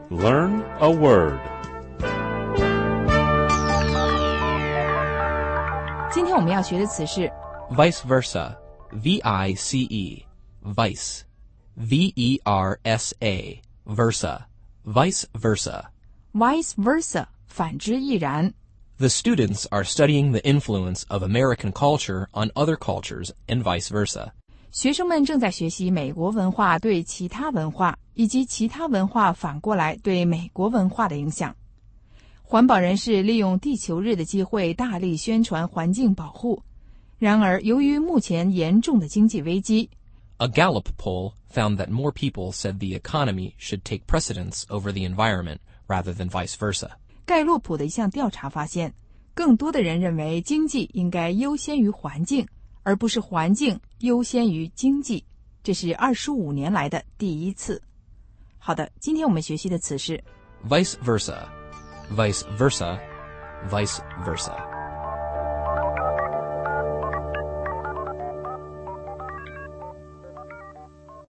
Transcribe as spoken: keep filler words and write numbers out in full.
Learn a word. 今天我们要学的词是 vice versa, V I C E, vice, V E R S A, versa, vice versa. vice versa, 反之亦然。 The students are studying the influence of American culture on other cultures and vice versa. 学生们正在学习美国文化对其他文化，以及其他文化反过来对美国文化的影响。环保人士利用地球日的机会大力宣传环境保护。然而，由于目前严重的经济危机， A Gallup poll found that more people said the economy should take precedence over the environment rather than vice versa. 盖洛普的一项调查发现，更多的人认为经济应该优先于环境，而不是环境优先于经济。这是二十五年来的第一次。好的，今天我们学习的词是 Vice versa, vice versa, vice versa.